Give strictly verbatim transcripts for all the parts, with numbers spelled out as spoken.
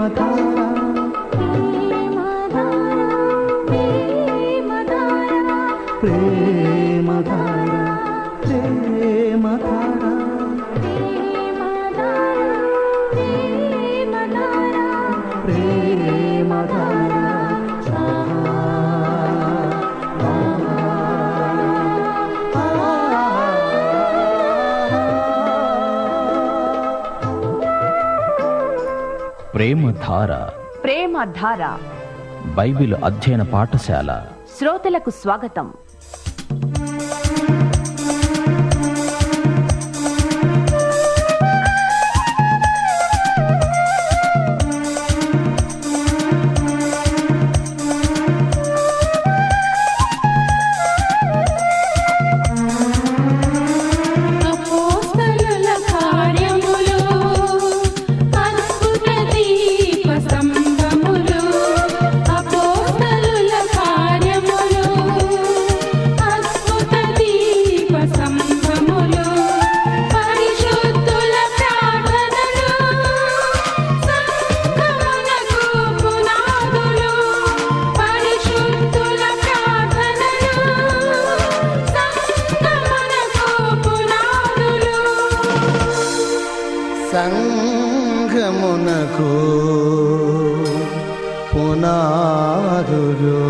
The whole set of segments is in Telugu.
ప్రేమధార ప్రేమధార బైబిల్ అధ్యయన పాఠశాల శ్రోతలకు స్వాగతం. సంఘమునకు పునాదులు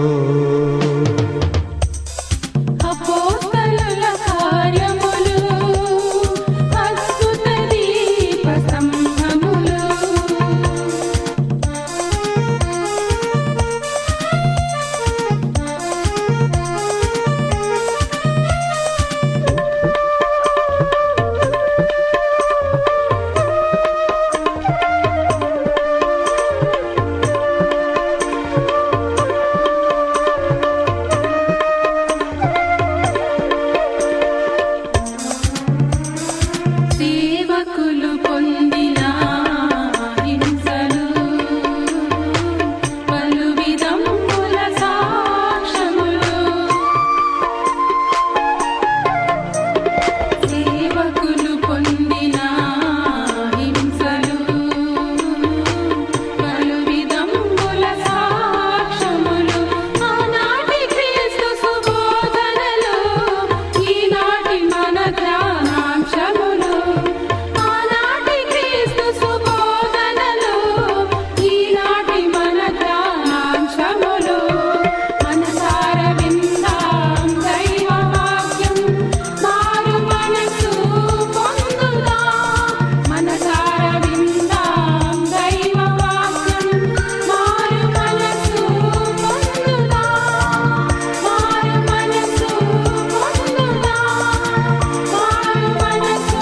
అపోస్తలుల కార్యములు అద్భుత దీప స్తంభములు. సేవకులు పొందిన హింసలు పలు విధముల సాక్ష్యములు. సేవకులు పొందిన హింసలు పలు విధముల సాక్ష్యములు. ఆనాటి క్రీస్తు సుబోధనలు ఈనాటి మన ధ్యానాంశములు. ఆనాటి క్రీస్తు సుబోధనలు ఈనాటి మన ధ్యానాంశములు. మనసార విందాం దైవ వాక్యం, మారు మనసు పొందుదాం. మనసార విందాం దైవ వాక్యం, మారు మనసు పొందుదాం. మారు మనసు పొందుదాం. మారు మనసు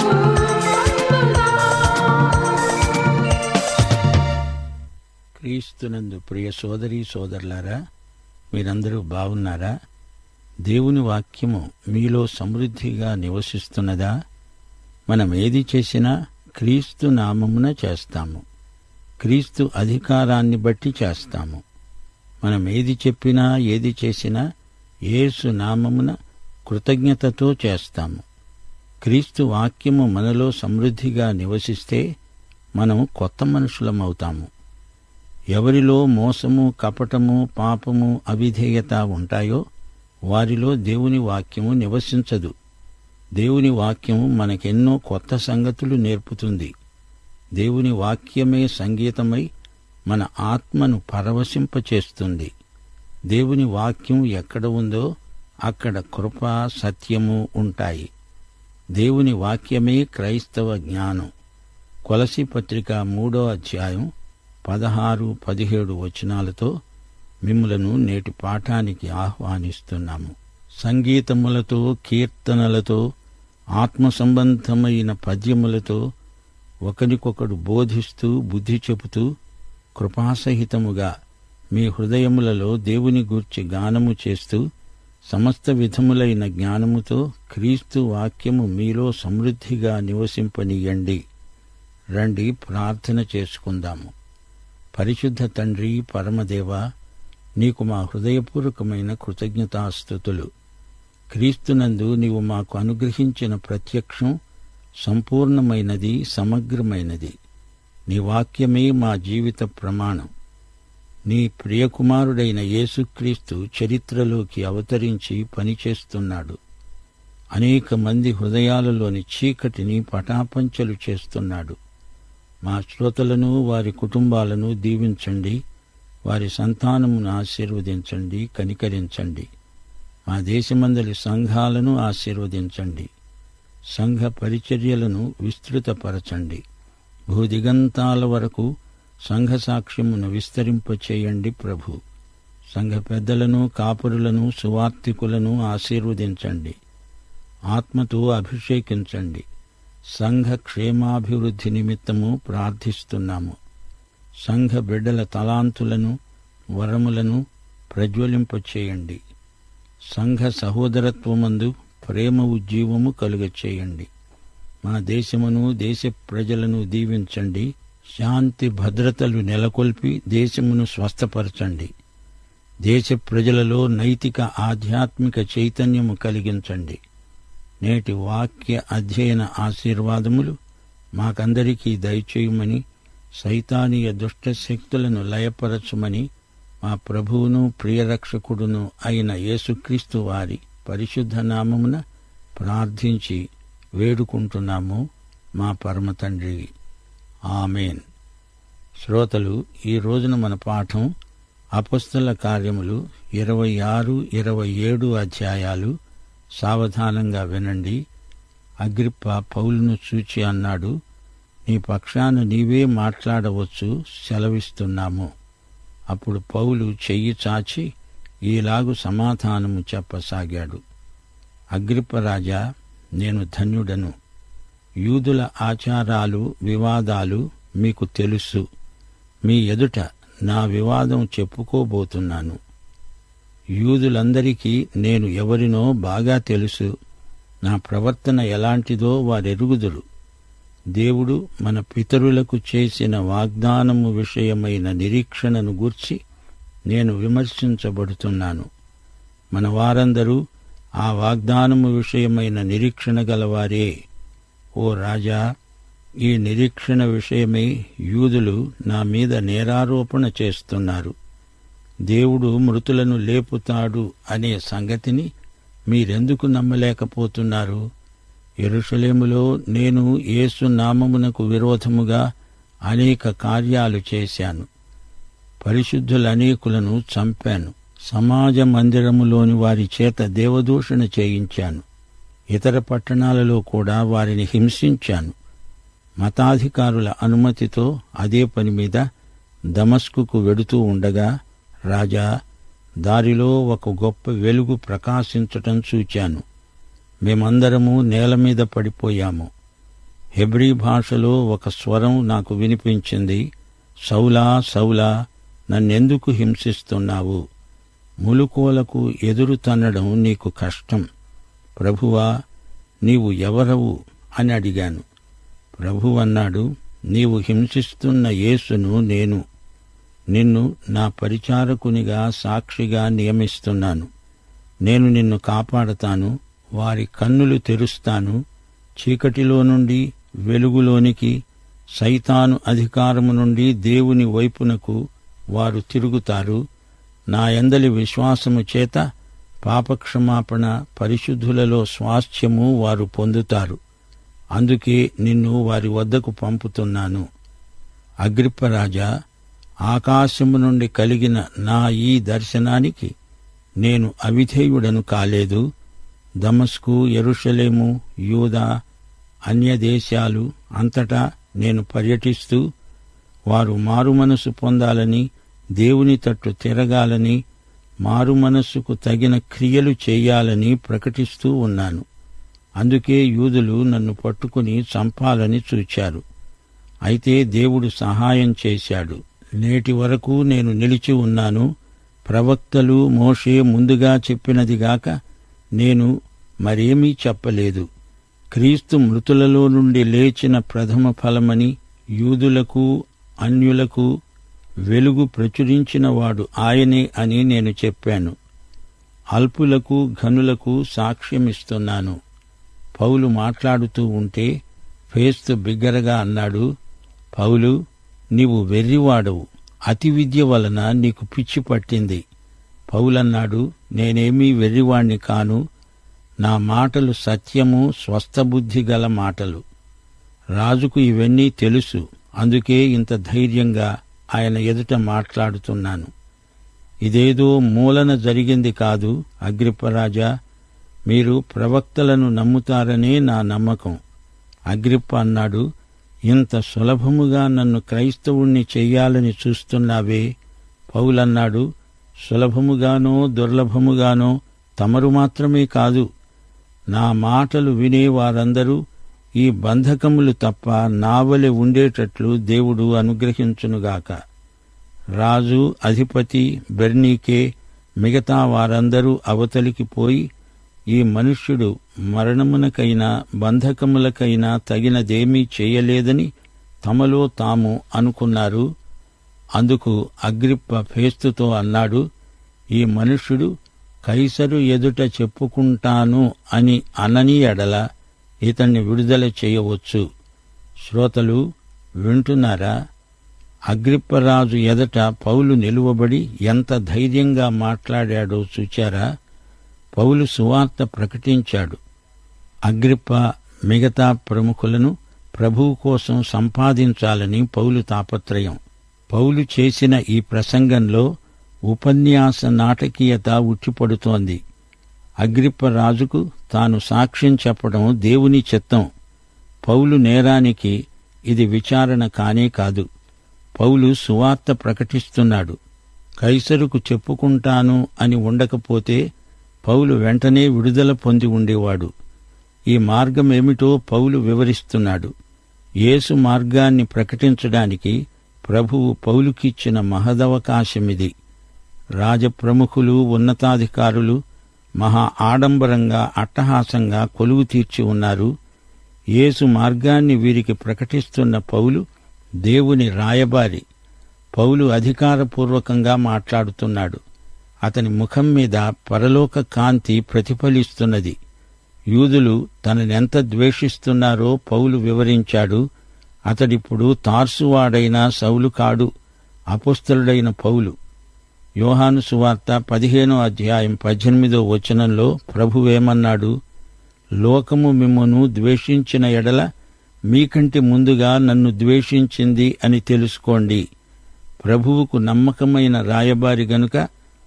పొందుదాం. క్రీస్తునందు ప్రియ సోదరీ సోదరులారా, మీరందరూ బాగున్నారా? దేవుని వాక్యము మీలో సమృద్ధిగా నివసిస్తున్నదా? మనం ఏది చేసినా క్రీస్తు నామమున చేస్తాము. క్రీస్తు అధికారాన్ని బట్టి చేస్తాము. మనం ఏది చెప్పినా ఏది చేసినా యేసు నామమున కృతజ్ఞతతో చేస్తాము. క్రీస్తు వాక్యము మనలో సమృద్ధిగా నివసిస్తే మనం కొత్త మనుషులమవుతాము. ఎవరిలో మోసము, కపటము, పాపము, అవిధేయత ఉంటాయో వారిలో దేవుని వాక్యము నివసించదు. దేవుని వాక్యము మనకెన్నో కొత్త సంగతులు నేర్పుతుంది. దేవుని వాక్యమే సంగీతమై మన ఆత్మను పరవశింపచేస్తుంది. దేవుని వాక్యం ఎక్కడ ఉందో అక్కడ కృప, సత్యము ఉంటాయి. దేవుని వాక్యమే క్రైస్తవ జ్ఞానం. కొలసీ పత్రిక మూడో అధ్యాయం పదహారు పదిహేడు వచనాలతో మిమ్ములను నేటి పాఠానికి ఆహ్వానిస్తున్నాము. సంగీతములతో, కీర్తనలతో, ఆత్మ సంబంధమైన పద్యములతో ఒకరికొకడు బోధిస్తూ బుద్ధి చెబుతూ కృపాసహితముగా మీ హృదయములలో దేవుని గూర్చి గానము చేస్తూ సమస్త విధములైన జ్ఞానముతో క్రీస్తు వాక్యము మీలో సమృద్ధిగా నివసింపనీయండి. రండి ప్రార్థన చేసుకుందాము. పరిశుద్ధ తండ్రి, పరమదేవా, నీకు మా హృదయపూర్వకమైన కృతజ్ఞతాస్తుతులు. క్రీస్తునందు నీవు మాకు అనుగ్రహించిన ప్రత్యక్షం సంపూర్ణమైనది, సమగ్రమైనది. నీ వాక్యమే మా జీవిత ప్రమాణం. నీ ప్రియకుమారుడైన యేసుక్రీస్తు చరిత్రలోకి అవతరించి పనిచేస్తున్నాడు. అనేక మంది హృదయాలలోని చీకటిని పటాపంచలు చేస్తున్నాడు. మా శ్రోతలను, వారి కుటుంబాలను దీవించండి. వారి సంతానమును ఆశీర్వదించండి, కనికరించండి. మా దేశమందలి సంఘాలను ఆశీర్వదించండి. సంఘ పరిచర్యలను విస్తృతపరచండి. భూదిగంతాల వరకు సంఘ సాక్ష్యమును విస్తరింపచేయండి ప్రభు. సంఘ పెద్దలను, కాపురులను, సువార్తికులను ఆశీర్వదించండి. ఆత్మతో అభిషేకించండి. సంఘ క్షేమాభివృద్ధి నిమిత్తము ప్రార్థిస్తున్నాము. సంఘ బిడ్డల తలాంతులను, వరములను ప్రజ్వలింపచేయండి. సంఘ సహోదరత్వమందు ప్రేమ ఉజ్జీవము కలుగచేయండి. మా దేశమును, దేశ ప్రజలను దీవించండి. శాంతి భద్రతలు నెలకొల్పి దేశమును స్వస్థపరచండి. దేశ ప్రజలలో నైతిక ఆధ్యాత్మిక చైతన్యము కలిగించండి. నేటి వాక్య అధ్యయన ఆశీర్వాదములు మాకందరికీ దయచేయమని, సైతానీయ దుష్ట శక్తులను లయపరచుమని మా ప్రభువును ప్రియరక్షకుడును అయిన యేసుక్రీస్తు వారి పరిశుద్ధ నామమున ప్రార్థించి వేడుకుంటున్నాము మా పరమ తండ్రి. ఆమేన్. శ్రోతలు, ఈ రోజున మన పాఠం అపొస్తల కార్యములు ఇరవై ఆరు ఇరవై ఏడు అధ్యాయాలు. సావధానంగా వినండి. అగ్రిప్ప పౌలును చూచి అన్నాడు, నీ పక్షాన నీవే మాట్లాడవచ్చు, సెలవిస్తున్నాము. అప్పుడు పౌలు చెయ్యి చాచి ఈలాగు సమాధానము చెప్పసాగాడు. అగ్రిప్పరాజా, నేను ధన్యుడను. యూదుల ఆచారాలు, వివాదాలు మీకు తెలుసు. మీ ఎదుట నా వివాదం చెప్పుకోబోతున్నాను. యూదులందరికీ నేను ఎవరినో బాగా తెలుసు. నా ప్రవర్తన ఎలాంటిదో వారెరుగుదురు. దేవుడు మన పితరులకు చేసిన వాగ్దానము విషయమైన నిరీక్షణను గూర్చి నేను విమర్శించబడుతున్నాను. మన వారందరూ ఆ వాగ్దానము విషయమైన నిరీక్షణ గలవారే. ఓ రాజా, ఈ నిరీక్షణ విషయమై యూదులు నా మీద నేరారోపణ చేస్తున్నారు. దేవుడు మృతులను లేపుతాడు అనే సంగతిని మీరెందుకు నమ్మలేకపోతున్నారు? యెరూషలేములో నేను యేసు నామమునకు విరోధముగా అనేక కార్యాలు చేశాను. పరిశుద్ధులనేకులను చంపాను. సమాజ మందిరములోని వారి చేత దేవదూషణ చేయించాను. ఇతర పట్టణాలలో కూడా వారిని హింసించాను. మతాధికారుల అనుమతితో అదే పని మీద దమస్కుకు వెడుతూ ఉండగా, రాజా, దారిలో ఒక గొప్ప వెలుగు ప్రకాశించటం చూచాను. మేమందరము నేల మీద పడిపోయాము. హెబ్రీ భాషలో ఒక స్వరం నాకు వినిపించింది, సౌలా, సౌలా, నన్నెందుకు హింసిస్తున్నావు? ములుకోలకు ఎదురు తన్నడం నీకు కష్టం. ప్రభువా, నీవు ఎవరవు అని అడిగాను. ప్రభువన్నాడు, నీవు హింసిస్తున్న యేసును నేను. నిన్ను నా పరిచారకునిగా, సాక్షిగా నియమిస్తున్నాను. నేను నిన్ను కాపాడతాను. వారి కన్నులు తెరుస్తాను. చీకటిలో నుండి వెలుగులోనికి, సైతాను అధికారము నుండి దేవుని వైపునకు వారు తిరుగుతారు. నా యందలి విశ్వాసము చేత పాపక్షమాపణ, పరిశుద్ధులలో స్వాస్థ్యము వారు పొందుతారు. అందుకే నిన్ను వారి వద్దకు పంపుతున్నాను. అగ్రిప్పరాజా, ఆకాశము నుండి కలిగిన నా ఈ దర్శనానికి నేను అవిధేయుడను కాలేదు. దమస్కు, యెరూషలేము, యూదా, అన్యదేశాలు అంతటా నేను పర్యటిస్తూ వారు మారుమనసు పొందాలని, దేవుని తట్టు తిరగాలని, మారుమనస్సుకు తగిన క్రియలు చేయాలని ప్రకటిస్తూ ఉన్నాను. అందుకే యూదులు నన్ను పట్టుకుని చంపాలని చూచారు. అయితే దేవుడు సహాయం చేశాడు. నేటి వరకు నేను నిలిచి ఉన్నాను. ప్రవక్తలు, మోషే ముందుగా చెప్పినదిగాక నేను మరేమీ చెప్పలేదు. క్రీస్తు మృతులలో నుండి లేచిన ప్రథమ ఫలమని, యూదులకు అన్యులకు వెలుగు ప్రచురించినవాడు ఆయనే అని నేను చెప్పాను. అల్పులకు ఘనులకు సాక్ష్యమిస్తున్నాను. పౌలు మాట్లాడుతూ ఉంటే ఫేస్తు బిగ్గరగా అన్నాడు, పౌలు, నీవు వెర్రివాడవు, అతి విద్య వలన నీకు పిచ్చి పట్టింది. పౌలన్నాడు, నేనేమీ వెర్రివాణ్ణి కాను, నా మాటలు సత్యము స్వస్థబుద్ధి గల మాటలు. రాజుకు ఇవన్నీ తెలుసు, అందుకే ఇంత ధైర్యంగా ఆయన ఎదుట మాట్లాడుతున్నాను. ఇదేదో మూలన జరిగింది కాదు. అగ్రిప్పరాజా, మీరు ప్రవక్తలను నమ్ముతారనే నా నమ్మకం. అగ్రిప్ప అన్నాడు, ఇంత సులభముగా నన్ను క్రైస్తవుణ్ణి చెయ్యాలని చూస్తున్నావే? పౌలన్నాడు, సులభముగానో దుర్లభముగానో తమరు మాత్రమే కాదు, నా మాటలు వినే వారందరూ ఈ బంధకములు తప్ప నావలె ఉండేటట్లు దేవుడు అనుగ్రహించునుగాక. రాజు, అధిపతి, బెర్నీకే, మిగతా వారందరూ అవతలికి పోయి, ఈ మనుష్యుడు మరణమునకైనా బంధకములకైనా తగినదేమీ చేయలేదని తమలో తాము అనుకున్నారు. అందుకు అగ్రిప్ప ఫేస్తుతో అన్నాడు, ఈ మనుష్యుడు కైసరు ఎదుట చెప్పుకుంటాను అని అనని ఎడల ఇతన్ని విడుదల చేయవచ్చు. శ్రోతలు వింటున్నారా? అగ్రిప్పరాజు ఎదట పౌలు నిలువబడి ఎంత ధైర్యంగా మాట్లాడాడో చూచారా? పౌలు సువార్త ప్రకటించాడు. అగ్రిప్ప మిగతా ప్రముఖులను ప్రభువు కోసం సంపాదించాలని పౌలు తాపత్రయం. పౌలు చేసిన ఈ ప్రసంగంలో ఉపన్యాస నాటకీయత ఉట్టిపడుతోంది. అగ్రిప్ప రాజుకు తాను సాక్ష్యం చెప్పడం దేవుని చిత్తం. పౌలు నేరానికి ఇది విచారణ కానే కాదు. పౌలు సువార్త ప్రకటిస్తున్నాడు. కైసరుకు చెప్పుకుంటాను అని ఉండకపోతే పౌలు వెంటనే విడుదల పొంది ఉండేవాడు. ఈ మార్గమేమిటో పౌలు వివరిస్తున్నాడు. యేసు మార్గాన్ని ప్రకటించడానికి ప్రభువు పౌలుకిచ్చిన మహదవకాశమిది. రాజప్రముఖులు, ఉన్నతాధికారులు మహా ఆడంబరంగా అట్టహాసంగా కొలువు తీర్చి ఉన్నారు. యేసు మార్గాన్ని వీరికి ప్రకటిస్తున్న పౌలు దేవుని రాయబారి. పౌలు అధికారపూర్వకంగా మాట్లాడుతున్నాడు. అతని ముఖం మీద పరలోక కాంతి ప్రతిఫలిస్తున్నది. యూదులు తననెంత ద్వేషిస్తున్నారో పౌలు వివరించాడు. అతడిప్పుడు తార్సువాడైన సౌలు కాడు, అపొస్తలుడైన పౌలు. యోహాను సువార్త పదిహేనో అధ్యాయం పద్దెనిమిదో వచనంలో ప్రభువేమన్నాడు? లోకము మిమ్మును ద్వేషించిన ఎడల మీకంటే ముందుగా నన్ను ద్వేషించింది అని తెలుసుకోండి. ప్రభువుకు నమ్మకమైన రాయబారి గనుక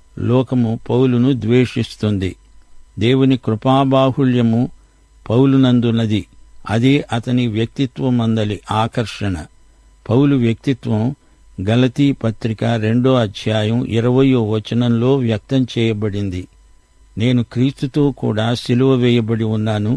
లోకము పౌలును ద్వేషిస్తుంది. దేవుని కృపాబాహుళ్యము పౌలునందున్నది. అదే అతని వ్యక్తిత్వమందలి ఆకర్షణ. పౌలు వ్యక్తిత్వం గలతీ పత్రిక రెండో అధ్యాయం ఇరవయో వచనంలో వ్యక్తం చేయబడింది. నేను క్రీస్తుతో కూడా సిలువ వేయబడి ఉన్నాను.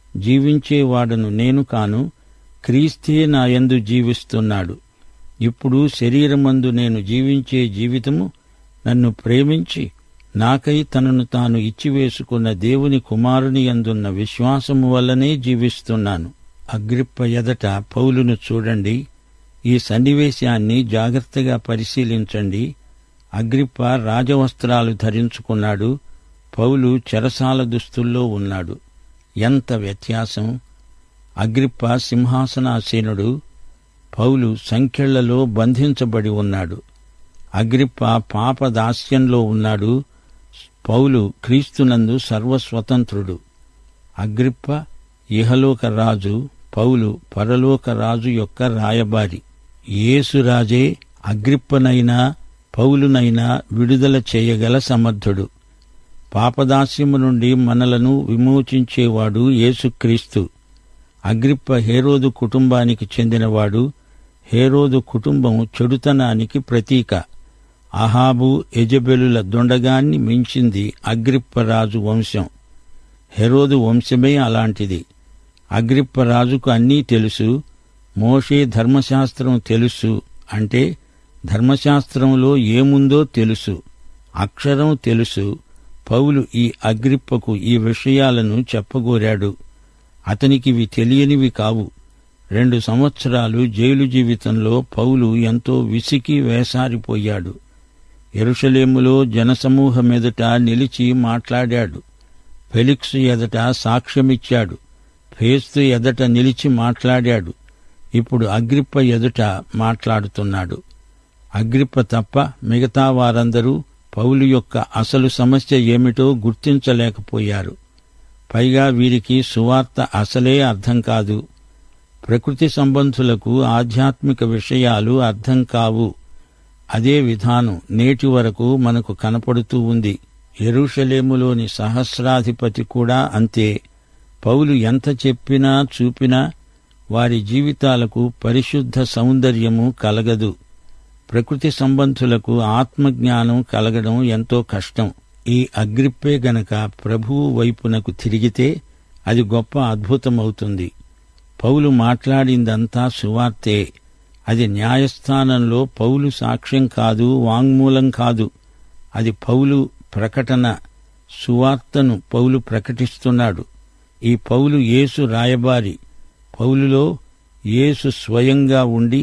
జీవించేవాడను నేను కాను, క్రీస్తే నాయందు జీవిస్తున్నాడు. ఇప్పుడు శరీరమందు నేను జీవించే జీవితము నన్ను ప్రేమించి నాకై తనను తాను ఇచ్చివేసుకున్న దేవుని కుమారుని యందున్న విశ్వాసము వల్లనే జీవిస్తున్నాను. అగ్రిప్ప ఎదట పౌలును చూడండి. ఈ సన్నివేశాన్ని జాగ్రత్తగా పరిశీలించండి. అగ్రిప్ప రాజవస్త్రాలు ధరించుకున్నాడు. పౌలు చెరసాల దుస్తుల్లో ఉన్నాడు. ఎంత వ్యత్యాసం! అగ్రిప్ప సింహాసనాసీనుడు, పౌలు సంకెళ్లలో బంధించబడి ఉన్నాడు. అగ్రిప్ప పాపదాస్యంలో ఉన్నాడు. పౌలు క్రీస్తునందు సర్వస్వతంత్రుడు. అగ్రిప్ప ఇహలోక రాజు, పౌలు పరలోక రాజు యొక్క రాయబారి. యేసురాజే అగ్రిప్పనైనా పౌలునైనా విడుదల చేయగల సమర్థుడు. పాపదాస్యము నుండి మనలను విమోచించేవాడు యేసుక్రీస్తు. అగ్రిప్ప హేరోదు కుటుంబానికి చెందినవాడు. హేరోదు కుటుంబం చెడుతనానికి ప్రతీక. అహాబు, యెజెబెలుల దొండగాన్ని మించింది అగ్రిప్పరాజు వంశం. హెరోదు వంశమే అలాంటిది. అగ్రిప్పరాజుకు అన్నీ తెలుసు. మోషే ధర్మశాస్త్రం తెలుసు అంటే ధర్మశాస్త్రంలో ఏముందో తెలుసు, అక్షరం తెలుసు. పౌలు ఈ అగ్రిప్పకు ఈ విషయాలను చెప్పగోరాడు. అతనికివి తెలియనివి కావు. రెండు సంవత్సరాలు జైలు జీవితంలో పౌలు ఎంతో విసికి వేసారిపోయాడు. యెరూషలేములో జనసమూహమెదుట నిలిచి మాట్లాడాడు. ఫెలిక్సు ఎదట సాక్ష్యమిచ్చాడు. ఫేస్తు ఎదట నిలిచి మాట్లాడాడు. ఇప్పుడు అగ్రిప్ప ఎదుట మాట్లాడుతున్నాడు. అగ్రిప్ప తప్ప మిగతా వారందరూ పౌలు యొక్క అసలు సమస్య ఏమిటో గుర్తించలేకపోయారు. పైగా వీరికి సువార్త అసలే అర్థం కాదు. ప్రకృతి సంబంధులకు ఆధ్యాత్మిక విషయాలు అర్థం కావు. అదే విధానం నేటి వరకు మనకు కనపడుతూ ఉంది. యెరూషలేములోని సహస్రాధిపతి కూడా అంతే. పౌలు ఎంత చెప్పినా చూపినా వారి జీవితాలకు పరిశుద్ధ సౌందర్యము కలగదు. ప్రకృతి సంబంధులకు ఆత్మజ్ఞానం కలగడం ఎంతో కష్టం. ఈ అగ్రిప్పే గనక ప్రభువు వైపునకు తిరిగితే అది గొప్ప అద్భుతమవుతుంది. పౌలు మాట్లాడిందంతా సువార్తే. అది న్యాయస్థానంలో పౌలు సాక్ష్యం కాదు, వాంగ్మూలం కాదు. అది పౌలు ప్రకటన. సువార్తను పౌలు ప్రకటిస్తున్నాడు. ఈ పౌలు యేసు రాయబారి. పౌలులో యేసు స్వయంగా ఉండి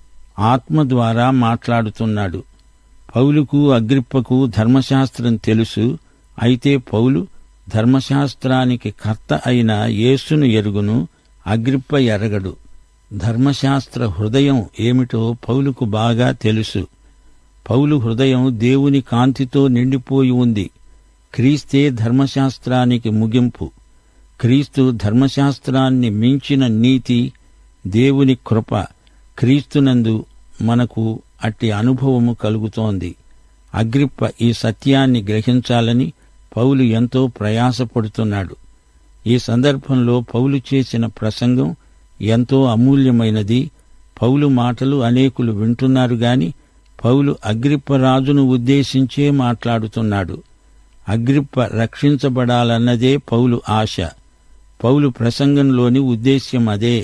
ఆత్మ ద్వారా మాట్లాడుతున్నాడు. పౌలుకు అగ్రిప్పకు ధర్మశాస్త్రం తెలుసు. అయితే పౌలు ధర్మశాస్త్రానికి కర్త అయిన యేసును ఎరుగును, అగ్రిప్ప ఎరగడు. ధర్మశాస్త్ర హృదయం ఏమిటో పౌలుకు బాగా తెలుసు. పౌలు హృదయం దేవుని కాంతితో నిండిపోయి ఉంది. క్రీస్తే ధర్మశాస్త్రానికి ముగింపు. క్రీస్తు ధర్మశాస్త్రాన్ని మించిన నీతి, దేవుని కృప. క్రీస్తునందు మనకు అట్టి అనుభవము కలుగుతోంది. అగ్రిప్ప ఈ సత్యాన్ని గ్రహించాలని పౌలు ఎంతో ప్రయాసపడుతున్నాడు. ఈ సందర్భంలో పౌలు చేసిన ప్రసంగం ఎంతో అమూల్యమైనది. పౌలు మాటలు అనేకులు వింటున్నారు గాని పౌలు అగ్రిప్ప రాజును ఉద్దేశించే మాట్లాడుతున్నాడు. అగ్రిప్ప రక్షించబడాలన్నదే పౌలు ఆశ. పౌలు ప్రసంగంలోని ఉద్దేశ్యం అదే.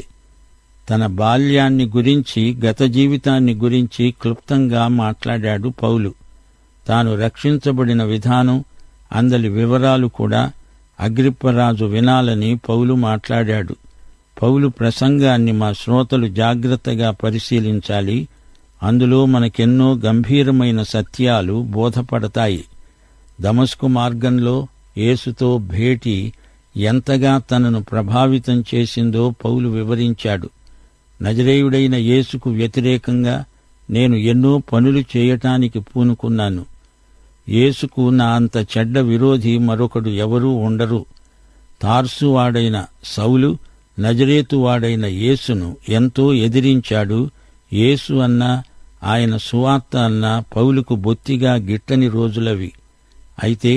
తన బాల్యాన్ని గురించి, గత జీవితాన్ని గురించి క్లుప్తంగా మాట్లాడాడు పౌలు. తాను రక్షించబడిన విధానం, అందలి వివరాలు కూడా అగ్రిప్పరాజు వినాలని పౌలు మాట్లాడాడు. పౌలు ప్రసంగాన్ని మా శ్రోతలు జాగ్రత్తగా పరిశీలించాలి. అందులో మనకెన్నో గంభీరమైన సత్యాలు బోధపడతాయి. దమస్కు మార్గంలో యేసుతో భేటీ ఎంతగా తనను ప్రభావితం చేసిందో పౌలు వివరించాడు. నజరేయుడైన యేసుకు వ్యతిరేకంగా నేను ఎన్నో పనులు చేయటానికి పూనుకున్నాను. యేసుకు నా అంత చెడ్డ విరోధి మరొకడు ఎవరూ ఉండరు. తార్సువాడైన సౌలు నజరేతువాడైన యేసును ఎంతో ఎదిరించాడు. యేసు అన్నా ఆయన సువార్త అన్నా పౌలుకు బొత్తిగా గిట్టని రోజులవి. అయితే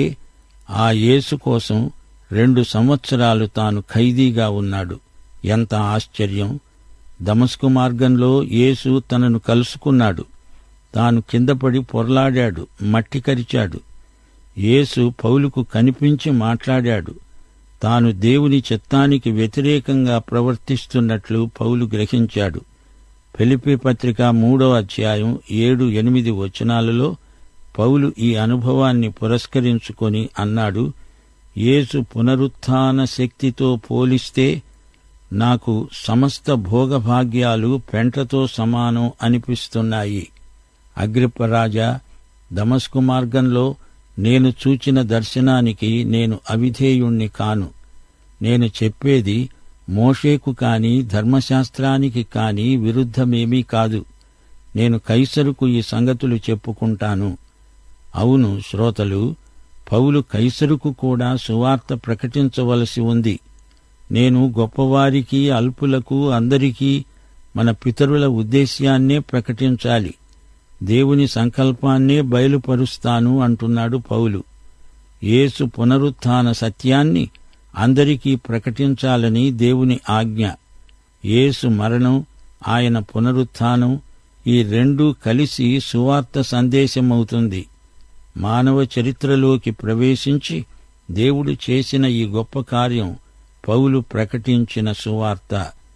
ఆ యేసు కోసం రెండు సంవత్సరాలు తాను ఖైదీగా ఉన్నాడు. ఎంత ఆశ్చర్యం! దమస్కు మార్గంలో యేసు తనను కలుసుకున్నాడు. తాను కిందపడి పొర్లాడాడు, మట్టి కరిచాడు. యేసు పౌలుకు కనిపించి మాట్లాడాడు. తాను దేవుని చిత్తానికి వ్యతిరేకంగా ప్రవర్తిస్తున్నట్లు పౌలు గ్రహించాడు. ఫిలిప్పీ పత్రిక మూడో అధ్యాయం ఏడు ఎనిమిది వచనాలలో పౌలు ఈ అనుభవాన్ని పురస్కరించుకొని అన్నాడు, యేసు పునరుత్థాన శక్తితో పోలిస్తే నాకు సమస్త భోగభాగ్యాలు పెంటతో సమానం అనిపిస్తున్నాయి. అగ్రిప్పరాజా, దమస్కు మార్గంలో నేను చూచిన దర్శనానికి నేను అవిధేయుణ్ణి కాను. నేను చెప్పేది మోషేకు కాని ధర్మశాస్త్రానికి కాని విరుద్ధమేమీ కాదు. నేను కైసరుకు ఈ సంగతులు చెప్పుకుంటాను. అవును శ్రోతలు, పౌలు కైసరుకు కూడా సువార్త ప్రకటించవలసి ఉంది. నేను గొప్పవారికి, అల్పులకు, అందరికీ మన పితరుల ఉద్దేశ్యాన్నే ప్రకటించాలి. దేవుని సంకల్పాన్నే బయలుపరుస్తాను అంటున్నాడు పౌలు. యేసు పునరుత్థాన సత్యాన్ని అందరికీ ప్రకటించాలని దేవుని ఆజ్ఞ. యేసు మరణం, ఆయన పునరుత్థానం ఈ రెండూ కలిసి సువార్త సందేశమవుతుంది. మానవ చరిత్రలోకి ప్రవేశించి దేవుడు చేసిన ఈ గొప్ప కార్యం పౌలు ప్రకటించిన సువార్త.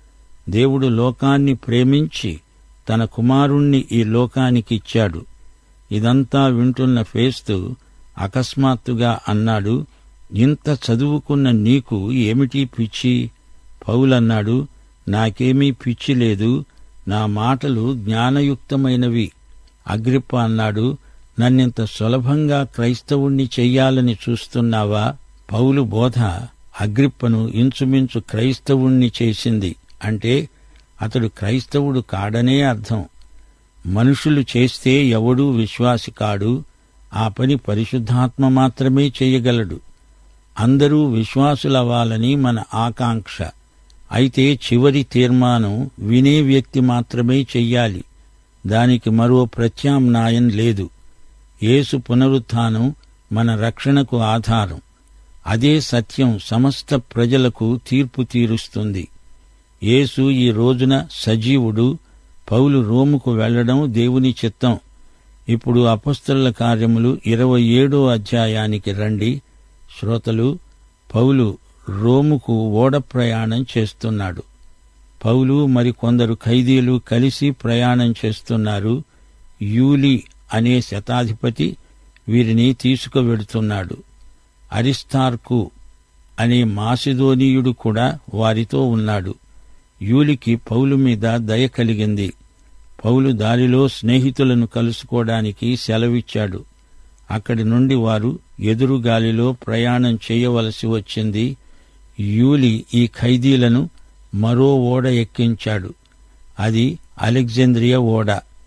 దేవుడు లోకాన్ని ప్రేమించి తన కుమారుణ్ణి ఈ లోకానికిచ్చాడు. ఇదంతా వింటున్న ఫేస్తు అకస్మాత్తుగా అన్నాడు, ఇంత చదువుకున్న నీకు ఏమిటి పిచ్చి? పౌలన్నాడు, నాకేమీ పిచ్చి లేదు, నా మాటలు జ్ఞానయుక్తమైనవి. అగ్రిప్ప అన్నాడు, నన్నింత సులభంగా క్రైస్తవుణ్ణి చెయ్యాలని చూస్తున్నావా? పౌలు బోధ అగ్రిప్పను ఇంచుమించు క్రైస్తవుణ్ణి చేసింది. అంటే అతడు క్రైస్తవుడు కాడనే అర్థం. మనుషులు చేస్తే ఎవడూ విశ్వాసి కాడు. ఆ పని పరిశుద్ధాత్మ మాత్రమే చేయగలడు. అందరూ విశ్వాసులవ్వాలని మన ఆకాంక్ష. అయితే చివరి తీర్మానం వినే వ్యక్తి మాత్రమే చెయ్యాలి. దానికి మరో ప్రత్యామ్నాయం లేదు. యేసు పునరుత్థానం మన రక్షణకు ఆధారం. అదే సత్యం సమస్త ప్రజలకు తీర్పు తీరుస్తుంది. యేసు ఈ రోజున సజీవుడు. పౌలు రోముకు వెళ్లడం దేవుని చిత్తం. ఇప్పుడు అపొస్తలుల కార్యములు ఇరవై ఏడో అధ్యాయానికి రండి. శ్రోతలు, పౌలు రోముకు ఓడ ప్రయాణం చేస్తున్నాడు. పౌలు మరికొందరు ఖైదీలు కలిసి ప్రయాణం చేస్తున్నారు. యూలి అనే శతాధిపతి వీరిని తీసుకువెడుతున్నాడు. అరిస్తార్కు అనే మాసిదోనీయుడు కూడా వారితో ఉన్నాడు. యూలికి పౌలు మీద దయ కలిగింది. పౌలు దారిలో స్నేహితులను కలుసుకోవడానికి సెలవిచ్చాడు. అక్కడి నుండి వారు ఎదురుగాలిలో ప్రయాణం చేయవలసి వచ్చింది. యూలి ఈ ఖైదీలను మరో ఓడ ఎక్కించాడు. అది అలెగ్జాంద్రియా ఓడ.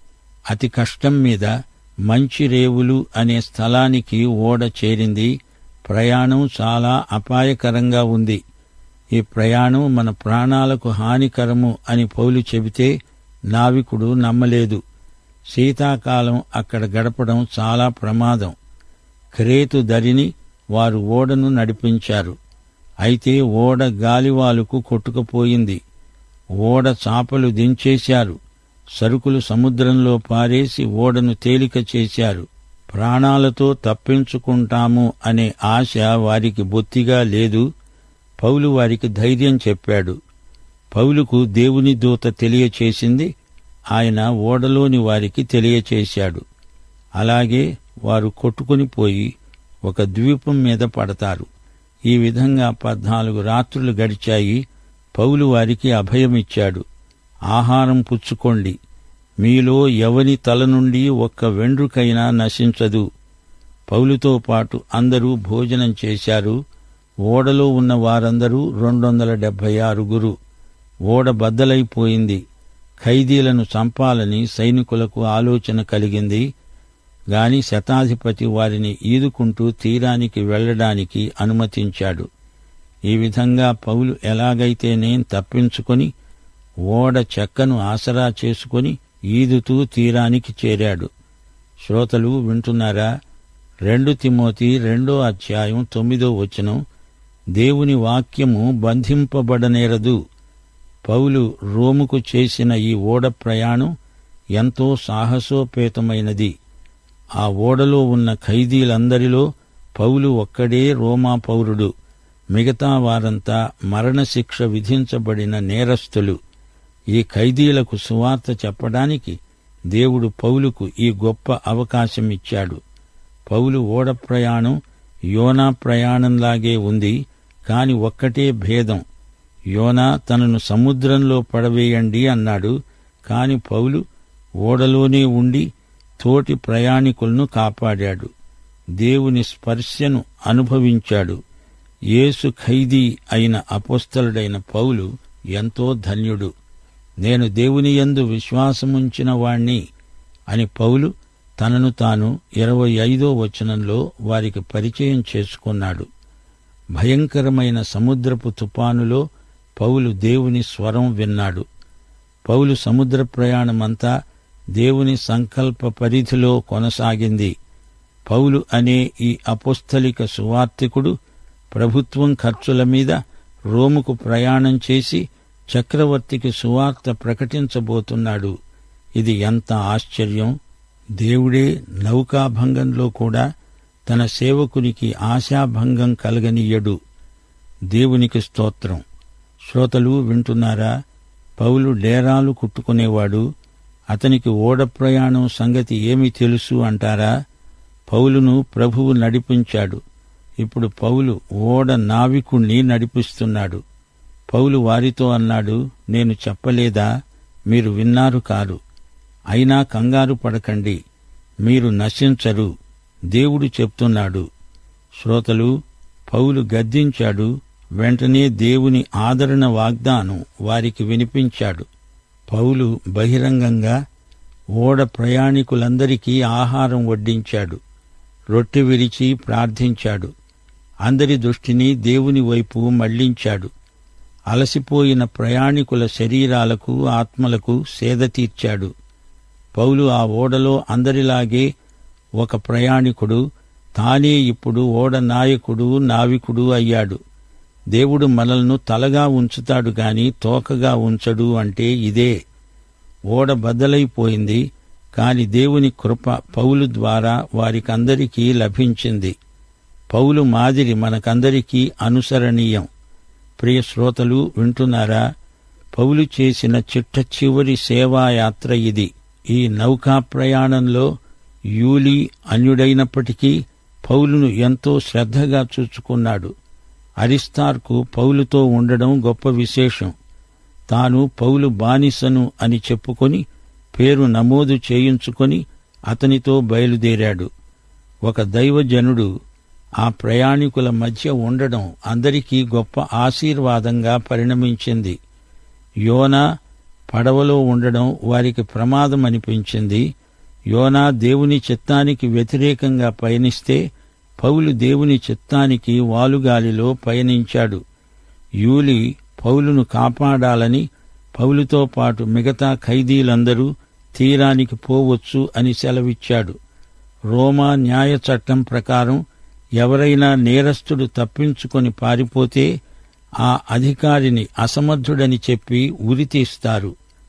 అతి కష్టం మీద మంచి రేవులు అనే స్థలానికి ఓడ చేరింది. ప్రయాణం చాలా అపాయకరంగా ఉంది. ఈ ప్రయాణం మన ప్రాణాలకు హానికరము అని పౌలు చెబితే నావికుడు నమ్మలేదు. శీతాకాలం అక్కడ గడపడం చాలా ప్రమాదం. క్రేతు దరిని వారు ఓడను నడిపించారు. అయితే ఓడ గాలివాలుకు కొట్టుకుపోయింది. ఓడ చాపలు దించేశారు. సరుకులు సముద్రంలో పారేసి ఓడను తేలిక చేశారు. ప్రాణాలతో తప్పించుకుంటాము అనే ఆశ వారికి బొత్తిగా లేదు. పౌలు వారికి ధైర్యం చెప్పాడు. పౌలుకు దేవుని దూత తెలియచేసింది. ఆయన ఓడలోని వారికి తెలియచేశాడు. అలాగే వారు కొట్టుకుని పోయి ఒక ద్వీపం మీద పడతారు. ఈ విధంగా పద్నాలుగు రాత్రులు గడిచాయి. పౌలు వారికి అభయమిచ్చాడు. ఆహారం పుచ్చుకోండి. మీలో ఎవని తల నుండి ఒక్క వెండ్రుకైనా నశించదు. పౌలుతో పాటు అందరూ భోజనం చేశారు. ఓడలో ఉన్న వారందరూ రెండొందల డెబ్బై ఆరుగురు. ఓడ బద్దలైపోయింది. ఖైదీలను చంపాలని సైనికులకు ఆలోచన కలిగింది. గాని శతాధిపతి వారిని ఈదుకుంటూ తీరానికి వెళ్లడానికి అనుమతించాడు. ఈ విధంగా పౌలు ఎలాగైతేనేం తప్పించుకొని ఓడ చెక్కను ఆసరా చేసుకుని ఈదుతూ తీరానికి చేరాడు. శ్రోతలు వింటున్నారా? రెండు తిమోతి రెండో అధ్యాయం తొమ్మిదో వచనం, దేవుని వాక్యము బంధింపబడనేరదు. పౌలు రోముకు చేసిన ఈ ఓడ ప్రయాణం ఎంతో సాహసోపేతమైనది. ఆ ఓడలో ఉన్న ఖైదీలందరిలో పౌలు ఒక్కడే రోమా పౌరుడు. మిగతా వారంతా మరణశిక్ష విధించబడిన నేరస్తులు. ఈ ఖైదీలకు సువార్త చెప్పడానికి దేవుడు పౌలుకు ఈ గొప్ప అవకాశమిచ్చాడు. పౌలు ఓడ ప్రయాణం యోనా ప్రయాణంలాగే ఉంది. కాని ఒక్కటే భేదం. యోనా తనను సముద్రంలో పడవేయండి అన్నాడు. కాని పౌలు ఓడలోనే ఉండి తోటి ప్రయాణికులను కాపాడాడు. దేవుని స్పర్శను అనుభవించాడు. యేసు ఖైదీ అయిన అపొస్తలుడైన పౌలు ఎంతో ధన్యుడు. నేను దేవుని యందు విశ్వాసముంచిన వాణ్ణి అని పౌలు తనను తాను ఇరవై ఐదో వచనంలో వారికి పరిచయం చేసుకున్నాడు. భయంకరమైన సముద్రపు తుపానులో పౌలు దేవుని స్వరం విన్నాడు. పౌలు సముద్ర ప్రయాణమంతా దేవుని సంకల్ప పరిధిలో కొనసాగింది. పౌలు అనే ఈ అపోస్తలిక సువార్తికుడు ప్రభుత్వం ఖర్చుల మీద రోముకు ప్రయాణం చేసి చక్రవర్తికి సువార్త ప్రకటించబోతున్నాడు. ఇది ఎంత ఆశ్చర్యం! దేవుడే నౌకాభంగంలో కూడా తన సేవకునికి ఆశాభంగం కలగనీయడు. దేవునికి స్తోత్రం. శ్రోతలు వింటున్నారా? పౌలు డేరాలు కుట్టుకునేవాడు. అతనికి ఓడ ప్రయాణం సంగతి ఏమి తెలుసు అంటారా? పౌలును ప్రభువు నడిపించాడు. ఇప్పుడు పౌలు ఓడ నావికుణ్ణి నడిపిస్తున్నాడు. పౌలు వారితో అన్నాడు, నేను చెప్పలేదా? మీరు విన్నారు కారు. అయినా కంగారు పడకండి, మీరు నశించరు. దేవుడు చెప్తున్నాడు. శ్రోతలు, పౌలు గద్దించాడు. వెంటనే దేవుని ఆదరణ వాగ్దానం వారికి వినిపించాడు. పౌలు బహిరంగంగా ఓడ ప్రయాణికులందరికీ ఆహారం వడ్డించాడు. రొట్టె విరిచి ప్రార్థించాడు. అందరి దృష్టిని దేవుని వైపు మళ్లించాడు. అలసిపోయిన ప్రయాణికుల శరీరాలకు, ఆత్మలకు సేద తీర్చాడు. పౌలు ఆ ఓడలో అందరిలాగే ఒక ప్రయాణికుడు, తానే ఇప్పుడు ఓడ నాయకుడు, నావికుడు అయ్యాడు. దేవుడు మనల్ని తలగా ఉంచుతాడు గాని తోకగా ఉంచడు అంటే ఇదే. ఓడ బద్దలైపోయింది, కాని దేవుని కృప పౌలు ద్వారా వారికందరికీ లభించింది. పౌలు మాదిరి మనకందరికీ అనుసరణీయం. ప్రియ శ్రోతలు వింటున్నారా? పౌలు చేసిన చిట్ట చివరి సేవాయాత్ర ఇది. ఈ నౌకా ప్రయాణంలో యూలీ అన్యుడైనప్పటికీ పౌలును ఎంతో శ్రద్ధగా చూచుకున్నాడు. అరిస్తార్కు పౌలుతో ఉండడం గొప్ప విశేషం. తాను పౌలు బానిసను అని చెప్పుకొని పేరు నమోదు చేయించుకొని అతనితో బయలుదేరాడు. ఒక దైవజనుడు ఆ ప్రయాణికుల మధ్య ఉండడం అందరికీ గొప్ప ఆశీర్వాదంగా పరిణమించింది. యోనా పడవలో ఉండడం వారికి ప్రమాదమనిపించింది. యోనా దేవుని చిత్తానికి వ్యతిరేకంగా పయనిస్తే పౌలు దేవుని చిత్తానికి వాలుగాలిలో పయనించాడు. యూలి పౌలును కాపాడాలని పౌలుతో పాటు మిగతా ఖైదీలందరూ తీరానికి పోవచ్చు అని సెలవిచ్చాడు. రోమా న్యాయ చట్టం ప్రకారం ఎవరైనా నేరస్తుడు తప్పించుకొని పారిపోతే ఆ అధికారిని అసమర్థుడని చెప్పి ఉరితీస్తారు.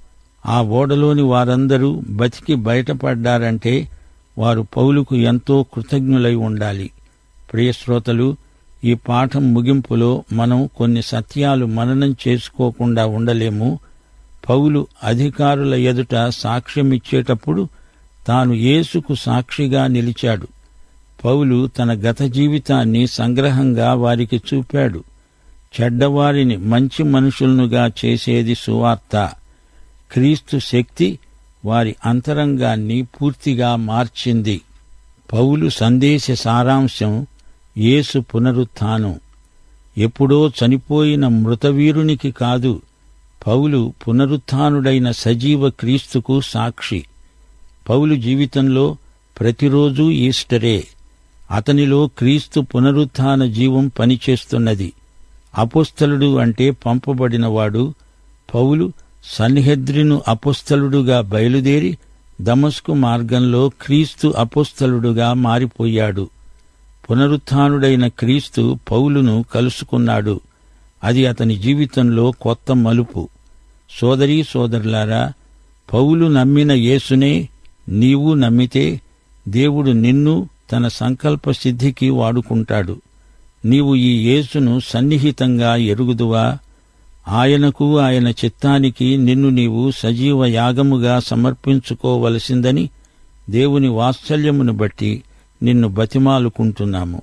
ఆ ఓడలోని వారందరూ బతికి బయటపడ్డారంటే వారు పౌలుకు ఎంతో కృతజ్ఞులై ఉండాలి. ప్రియశ్రోతలు, ఈ పాఠం ముగింపులో మనం కొన్ని సత్యాలు మననం చేసుకోకుండా ఉండలేము. పౌలు అధికారుల ఎదుట సాక్ష్యమిచ్చేటప్పుడు తాను యేసుకు సాక్షిగా నిలిచాడు. పౌలు తన గత జీవితాన్ని సంగ్రహంగా వారికి చూపాడు. చెడ్డవారిని మంచి మనుషులనుగా చేసేది సువార్త. క్రీస్తు శక్తి వారి అంతరంగాన్ని పూర్తిగా మార్చింది. పౌలు సందేశ సారాంశం యేసు పునరుత్థానం. ఎప్పుడో చనిపోయిన మృతవీరునికి కాదు, పౌలు పునరుత్థానుడైన సజీవ క్రీస్తుకు సాక్షి. పౌలు జీవితంలో ప్రతిరోజూ ఈస్టరే. అతనిలో క్రీస్తు పునరుత్థాన జీవం పనిచేస్తున్నది. అపోస్తలుడు అంటే పంపబడినవాడు. పౌలు సన్హెద్రిను అపోస్తలుడుగా బయలుదేరి దమస్కు మార్గంలో క్రీస్తు అపోస్తలుడుగా మారిపోయాడు. పునరుత్థానుడైన క్రీస్తు పౌలును కలుసుకున్నాడు. అది అతని జీవితంలో కొత్త మలుపు. సోదరీ సోదరులారా, పౌలు నమ్మిన యేసునే నీవు నమ్మితే దేవుడు నిన్ను తన సంకల్ప సిద్ధికి వాడుకుంటాడు. నీవు ఈ యేసును సన్నిహితంగా ఎరుగుదువా? ఆయనకు, ఆయన చిత్తానికి నిన్ను నీవు సజీవ యాగముగా సమర్పించుకోవలసిందని దేవుని వాత్సల్యమును బట్టి నిన్ను బతిమాలుకుంటున్నాము.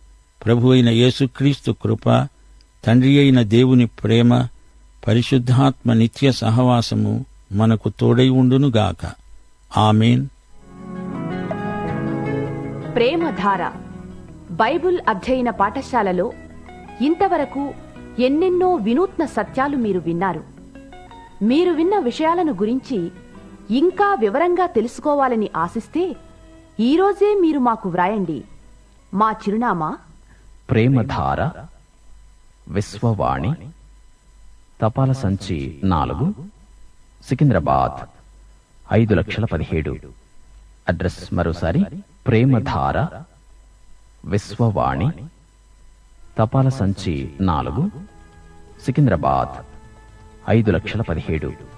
ప్రభు అయిన యేసుక్రీస్తు కృప, తండ్రి అయిన దేవుని ప్రేమ, పరిశుద్ధాత్మ నిత్య సహవాసము మనకు తోడై ఉండునుగాక. ఆమేన్. ప్రేమధార బైబుల్ అధ్యయన పాఠశాలలో ఇంతవరకు ఎన్నెన్నో వినూత్న సత్యాలు మీరు విన్నారు. మీరు విన్న విషయాలను గురించి ఇంకా వివరంగా తెలుసుకోవాలని ఆశిస్తే ఈరోజే మీరు మాకు వ్రాయండి. మా చిరునామా ప్రేమధార, విశ్వవాణి, తపాల సంచి నాలుగు, సికింద్రాబాద్ ఐదు లక్షల పదిహేడు. అడ్రస్ మరోసారి, ప్రేమధార, విశ్వవాణి, తపాల సంచి నాలుగు, సికింద్రాబాద్ ఐదు లక్షల పదిహేడు.